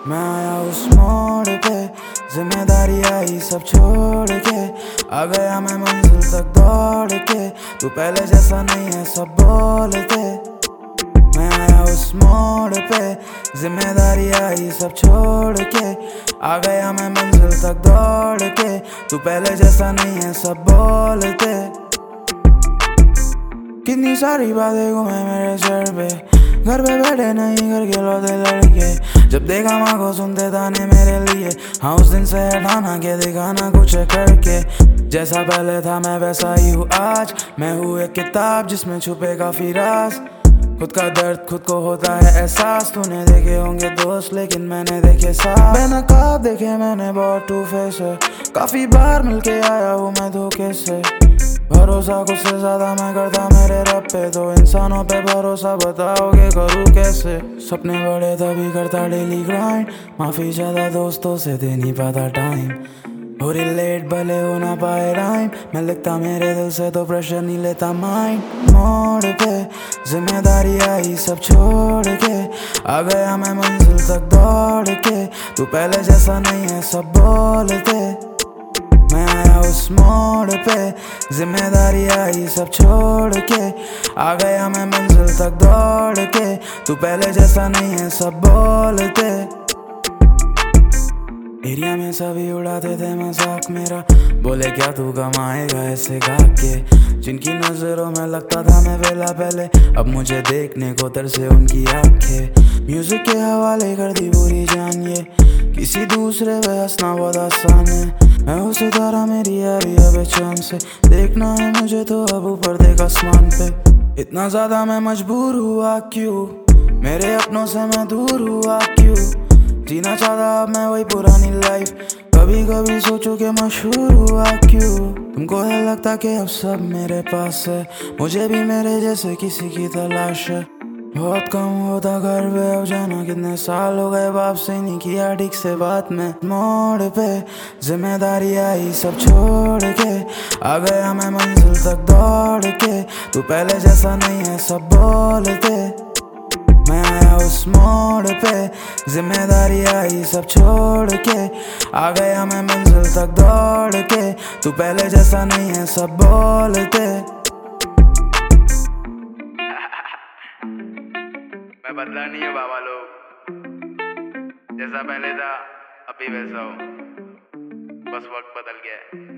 मैं आया उस मोड़ पे, जिम्मेदारी आई सब छोड़ के, आ गया मैं मंजिल तक दौड़ के। तू पहले जैसा नहीं है सब बोलते। मैं आया उस मोड़ पे, जिम्मेदारी आई सब छोड़ के, आ गया मैं मंजिल तक दौड़ के। तू पहले जैसा नहीं है सब बोलते। कितनी सारी बातें घूमे मेरे सर पे, घर पे बैठे नहीं घर के लौटे लड़के। जब देखा माँ को सुनते ताने मेरे लिए, हाँ उस दिन से हटाना के दिखाना कुछ करके। जैसा पहले था मैं वैसा ही हूँ आज, मैं हूँ एक किताब जिसमें छुपे काफी राज। खुद का दर्द खुद को होता है एहसास। तूने देखे होंगे दोस्त लेकिन मैंने देखे साथ। बेनकाब देखे मैंने बहुत टू फेस है, काफी बार मिलके आया हूँ मैं धोखे से। भरोसा खुद से ज्यादा मैं करता मेरे रब पे, तो इंसानों पे भरोसा बताओगे करूँ कैसे। सपने बड़े तभी करता डेली ग्राइंड, माफी ज्यादा दोस्तों से दे नहीं पाता टाइम। हो रिलेट भले हो ना पाए राइम, मैं लिखता मेरे दिल से तो प्रेशर नहीं लेता माइंड। मोड़ पे जिम्मेदारी आई सब छोड़ के, आ गया मैं मंजिल तक दौड़ के। तू पहले जैसा नहीं है सब बोलते। मैं आया उस मोड़ पे, जिम्मेदारी आई सब छोड़ के, आ गया मैं मंजिल तक दौड़ के। तू पहले जैसा नहीं है सब बोलते। एरिया में सभी उड़ाते थे मजाक मेरा, बोले क्या तू कमाएगा ऐसे गा के। जिनकी नजरों में लगता था मैं वेला पहले, अब मुझे देखने को तरसे उनकी आंखें। म्यूजिक के हवाले कर दी पूरी जान ये, किसी दूसरे पे हंसना बहुत आसान है। मैं हूँ सितारा मेरी यारी अब चांद से, देखना है मुझे तो अब ऊपर देख आसमान पे। इतना ज्यादा मैं मजबूर हुआ क्यों, मेरे अपनों से मैं दूर हुआ क्यों। जीना चाहता अब मैं वही पुरानी लाइफ, कभी कभी सोचूं कि मशहूर हुआ क्यों। तुमको है लगता कि अब सब मेरे पास है, मुझे भी मेरे जैसे किसी की तलाश है। बहुत कम होता घर पे अब जाना, कितने साल हो गए बाप से नहीं किया ठीक से बात में। मोड़ पे जिम्मेदारी आई सब छोड़ के, आ गया मैं मंजिल तक दौड़ के। तू पहले जैसा नहीं है सब बोलते। मैं आया उस मोड़ पे, जिम्मेदारी आई सब छोड़ के, आ गया मैं मंजिल तक दौड़ के। तू पहले जैसा नहीं है सब बोलते। मैं बदला नहीं हूँ बाबा लोग, जैसा पहले था अभी वैसा हूँ, बस वक्त बदल गया है।